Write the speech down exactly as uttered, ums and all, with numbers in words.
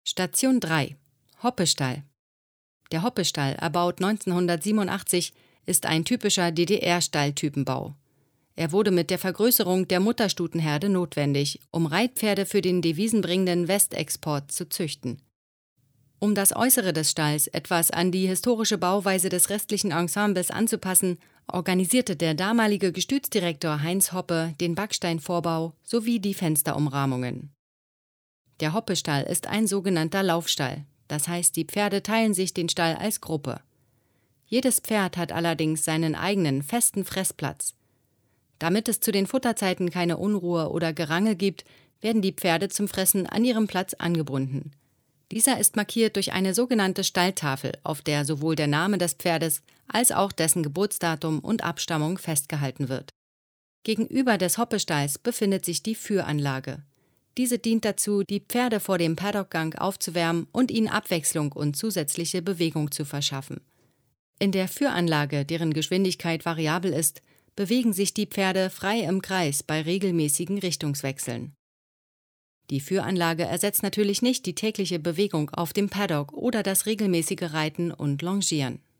Station drei. Hoppestall. Der Hoppestall, erbaut neunzehnhundertsiebenundachtzig, ist ein typischer D D R-Stalltypenbau. Er wurde mit der Vergrößerung der Mutterstutenherde notwendig, um Reitpferde für den devisenbringenden Westexport zu züchten. Um das Äußere des Stalls etwas an die historische Bauweise des restlichen Ensembles anzupassen, organisierte der damalige Gestütsdirektor Heinz Hoppe den Backsteinvorbau sowie die Fensterumrahmungen. Der Hoppestall ist ein sogenannter Laufstall, das heißt, die Pferde teilen sich den Stall als Gruppe. Jedes Pferd hat allerdings seinen eigenen festen Fressplatz. Damit es zu den Futterzeiten keine Unruhe oder Gerangel gibt, werden die Pferde zum Fressen an ihrem Platz angebunden. Dieser ist markiert durch eine sogenannte Stalltafel, auf der sowohl der Name des Pferdes als auch dessen Geburtsdatum und Abstammung festgehalten wird. Gegenüber des Hoppestalls befindet sich die Führanlage. Diese dient dazu, die Pferde vor dem Paddockgang aufzuwärmen und ihnen Abwechslung und zusätzliche Bewegung zu verschaffen. In der Führanlage, deren Geschwindigkeit variabel ist, bewegen sich die Pferde frei im Kreis bei regelmäßigen Richtungswechseln. Die Führanlage ersetzt natürlich nicht die tägliche Bewegung auf dem Paddock oder das regelmäßige Reiten und Longieren.